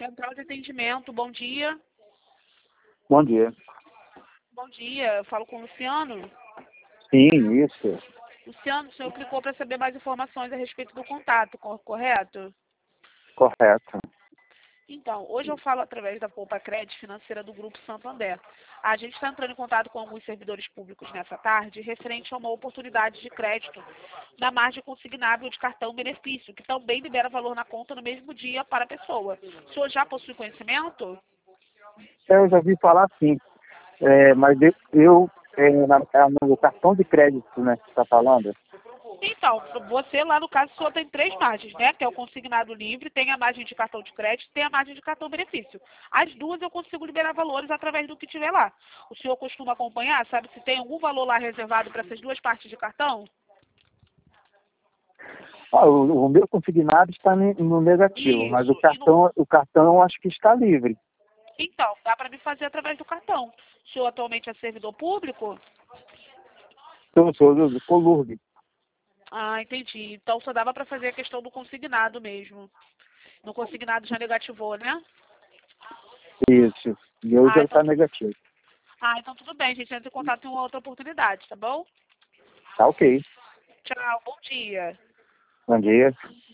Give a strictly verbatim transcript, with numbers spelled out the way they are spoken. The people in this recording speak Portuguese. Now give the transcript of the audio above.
Central de atendimento, bom dia. Bom dia. Bom dia, eu falo com o Luciano. Sim, isso. Luciano, o senhor clicou para saber mais informações a respeito do contato, cor- correto? Correto. Então, hoje eu falo através da Poupa Crédito Financeira do Grupo Santander. A gente está entrando em contato com alguns servidores públicos nessa tarde, referente a uma oportunidade de crédito na margem consignável de cartão benefício, que também libera valor na conta no mesmo dia para a pessoa. O senhor já possui conhecimento? Eu já ouvi falar sim, é, mas eu, eu é, na, é no cartão de crédito, né, que você está falando? Então, você lá no caso, o senhor tem três margens, né? Que é o consignado livre, tem a margem de cartão de crédito, tem a margem de cartão benefício. As duas eu consigo liberar valores através do que tiver lá. O senhor costuma acompanhar? Sabe se tem algum valor lá reservado para essas duas partes de cartão? Ah, o, o meu consignado está ne- no negativo, mas o Isso. E no... cartão, o cartão eu acho que está livre. Então, dá para me fazer através do cartão. O senhor atualmente é servidor público? Eu sou do, do Colurg. Ah, entendi. Então só dava para fazer a questão do consignado mesmo. No consignado já negativou, né? Isso. E eu Ah, já então, está negativo. ah, então tudo bem, gente. Entra em contato em uma outra oportunidade, tá bom? Tá ok. Tchau, bom dia. Bom dia.